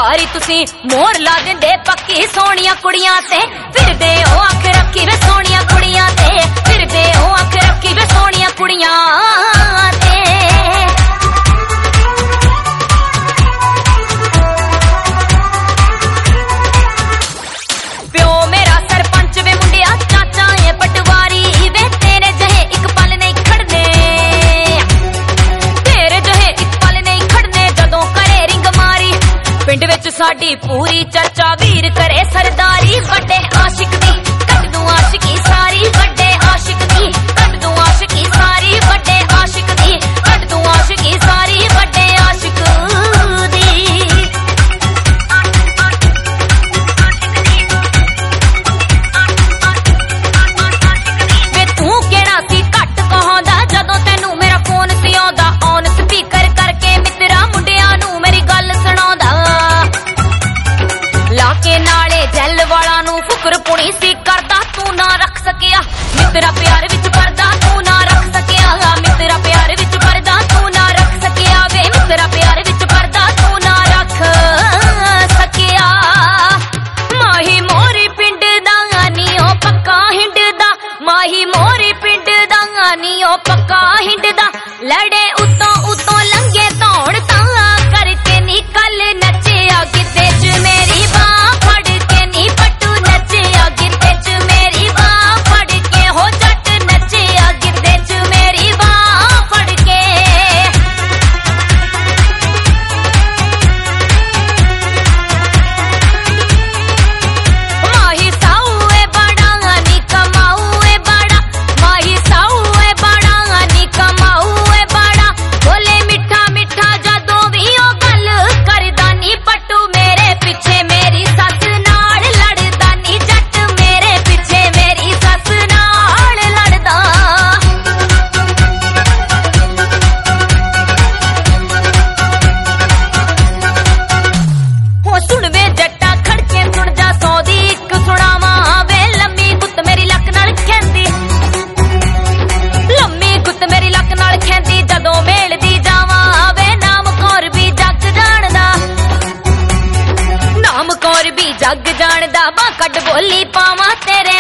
वारी तुसी मोर ला दिंदे पक्की सोहणियां कुड़ियां ते फिरदे ओ अख रखी वे सोहणियां कुड़ियां ते फिरदे ओ अख रखी वे सोहणियां कुड़ियां ते प्यो मेरा सरपंच वे मुंडिया चाचा ए पटवारी वे तेरे जहे एक पल नहीं खड़ने तेरे जहे एक पल नहीं खड़ने जदों करे रिंग मारी पिंड विच साडी पूरी चर्चा वीर करे सरदारी बड़े आशिक दी कट दूं आशिकी सारी बड़े आशिक दी कट दूं आशिकी सारी बड़े आशिक दी कट दूं आशिकी सारी बड़े आशिक दी वे तू केड़ा सी घट कहांदा जदों तैनू मेरा फोन सी आउंदा ऑन स्पीकर करके मित्रा मुंडियां नू मेरी गल सुणाउंदा लाके नाले जैल वाला नू फुकर पुणी सी करदा तू ना रख सकिया मित्रा प्यार विच परदा तू ना रख सकिया मित्रा प्यार विच परदा तू ना रख सकिया वे मित्रा प्यार विच परदा तू ना रख सकिया माही मोरी पिंड दा नी ओ पक्का हिंड दा माही मोरी पिंड दा नी ओ पक्का हिंड दा लड़े उतों उतों लंघे धौण तां करके निकल नचिया गिद्दे च मेरी बां फड़ के नी पट्टू नचिया गिद्दे च मेरी बां फड़ के हो जट नचिया गिद्दे च मेरी बां फड़ के माही साऊए बड़ा नी कमाऊए बड़ा माही साऊए बड़ा नी कमाऊए बड़ा बोले मिठा मिठा जदों भी ओ गल करदा नी पट्टू मेरे पिछे मेरी सस नाल लड़दा नी जट मेरे पिछे मेरी सस नाल लड़दा हो सुन वे जट्टा खड़के सुन जा सौ दी इक सुणावा वे लम्मी गुत्त मेरी लक नाल खैंदी लम्मी गुत्त मेरी लक नाल खैंदी जदों मेलदी जावां वे नाम कौर भी जग जाणदा नाम कौर भी जग जाणदा बा कड बोली पावां तेरे